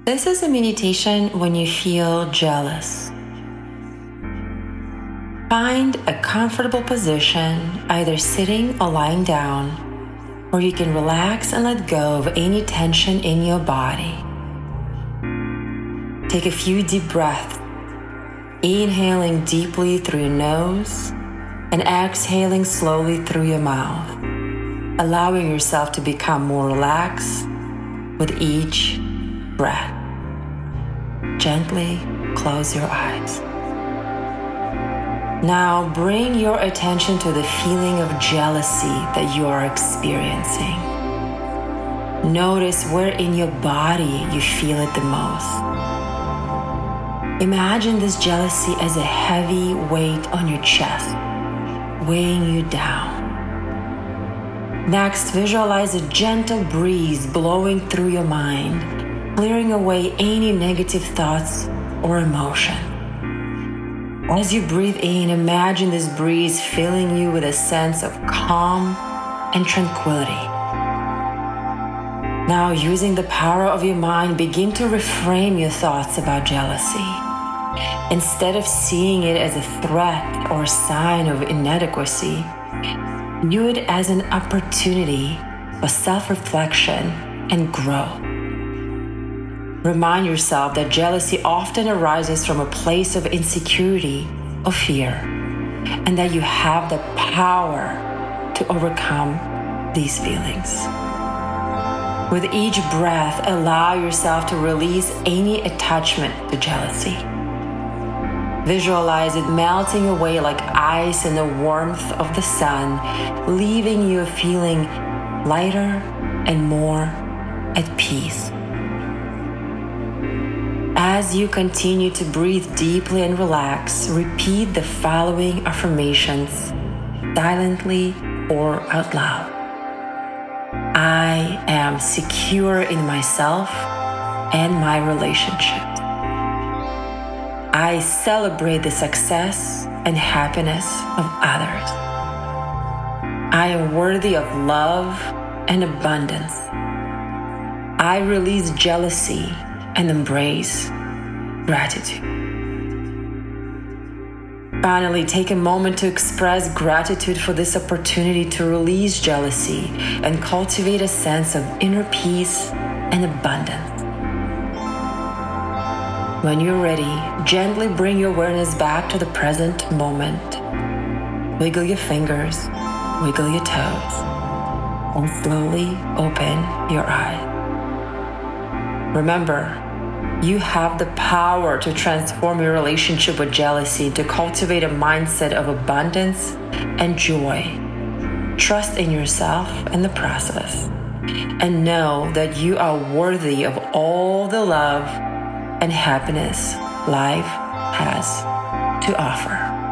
This is a meditation when you feel jealous. Find a comfortable position, either sitting or lying down, where you can relax and let go of any tension in your body. Take a few deep breaths, inhaling deeply through your nose and exhaling slowly through your mouth, allowing yourself to become more relaxed with each breath. Gently close your eyes. Now bring your attention to the feeling of jealousy that you are experiencing. Notice where in your body you feel it the most. Imagine this jealousy as a heavy weight on your chest, weighing you down. Next, visualize a gentle breeze blowing through your mind, clearing away any negative thoughts or emotion. As you breathe in, imagine this breeze filling you with a sense of calm and tranquility. Now, using the power of your mind, begin to reframe your thoughts about jealousy. Instead of seeing it as a threat or a sign of inadequacy, view it as an opportunity for self-reflection and growth. Remind yourself that jealousy often arises from a place of insecurity or fear, and that you have the power to overcome these feelings. With each breath, allow yourself to release any attachment to jealousy. Visualize it melting away like ice in the warmth of the sun, leaving you feeling lighter and more at peace. As you continue to breathe deeply and relax, repeat the following affirmations silently or out loud. I am secure in myself and my relationships. I celebrate the success and happiness of others. I am worthy of love and abundance. I release jealousy and embrace gratitude. Finally, take a moment to express gratitude for this opportunity to release jealousy and cultivate a sense of inner peace and abundance. When you're ready, gently bring your awareness back to the present moment. Wiggle your fingers, wiggle your toes, and slowly open your eyes. Remember, you have the power to transform your relationship with jealousy, to cultivate a mindset of abundance and joy. Trust in yourself and the process, and know that you are worthy of all the love and happiness life has to offer.